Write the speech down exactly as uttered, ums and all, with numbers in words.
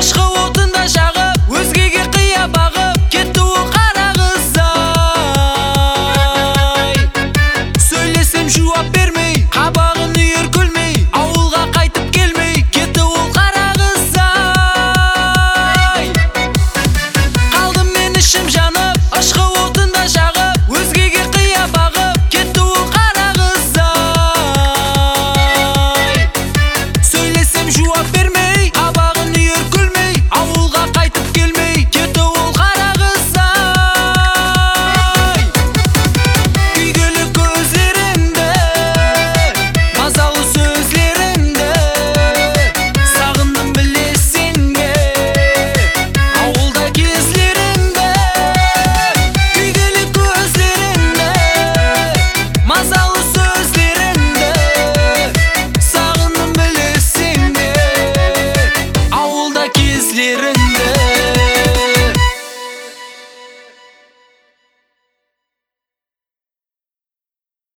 Ашқы отында жағып, өзгеге қия бағып, кетті ол қара қыз ай. Сөйлесем жауап бермей, қабағын үйір күлмей, ауылға қайтып келмей, кетті ол қара қыз ай. Қалдым мен ішім жанып, ашқы отында жағып, өзгеге қия бағып, кетті ол қара қыз ай. Сөйлесем жауап бермей, қабағын үйір күлмей, ауылға қайтып келмей, кетті ол қара қыз ай. Күйгелі көздеріңді, мазалы сөздеріңді сағындым білесің бе, ауылда кездеріңді. Күйгелі көздеріңді, мазалы сөздеріңді сағындым білесің бе, ауылда кездеріңді.